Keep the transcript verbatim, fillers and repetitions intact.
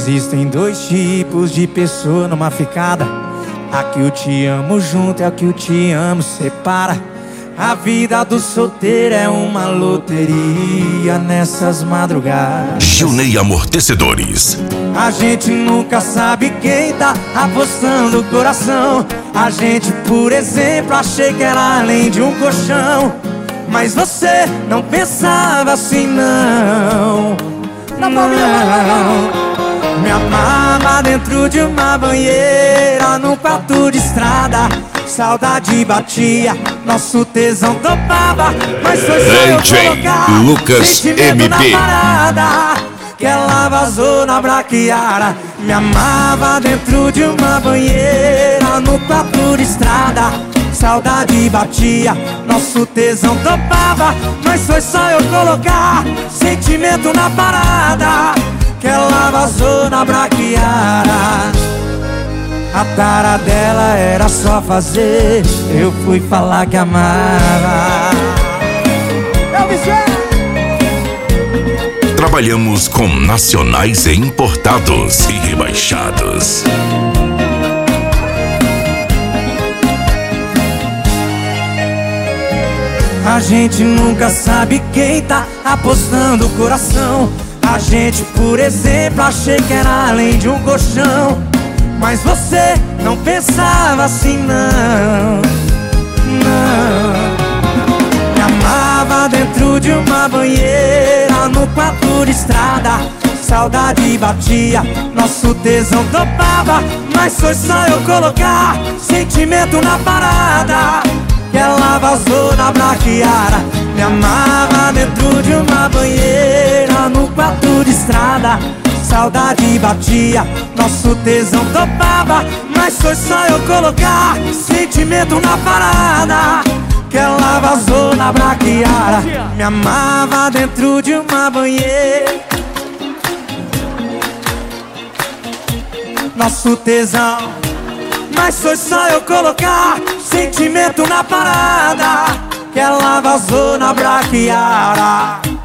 Existem dois tipos de pessoa numa ficada. A que o te amo junto é a que o te amo separa. A vida do solteiro é uma loteria nessas madrugadas. Gilney Amortecedores. A gente nunca sabe quem tá apostando o coração. A gente, por exemplo, achei que era além de um colchão. Mas você não pensava assim, não. Não, me amava dentro de uma banheira, num quarto de estrada. Saudade batia, nosso tesão topava. Mas foi só eu colocar Lucas M B na parada que ela vazou na braquiara. Me amava dentro de uma banheira, no quarto de estrada. Saudade batia, nosso tesão topava. Mas foi só eu colocar sentimento na parada que ela vazou na braquiara. A tara dela era só fazer, eu fui falar que amava. Eu me Trabalhamos com nacionais e importados e rebaixados. A gente nunca sabe quem tá apostando o coração. A gente, por exemplo, achei que era além de um colchão. Mas você não pensava assim, não. Não. Me amava dentro de uma banheira, no quarto de estrada. Saudade batia, nosso tesão topava. Mas foi só eu colocar sentimento na parada que ela vazou na braquiara. Me amava dentro de uma banheira, no quarto de estrada. Saudade batia, nosso tesão topava. Mas foi só eu colocar sentimento na parada que ela vazou na braquiara. Me amava dentro de uma banheira, nosso tesão. Mas foi só eu colocar sentimento na parada que ela vazou na braquiara.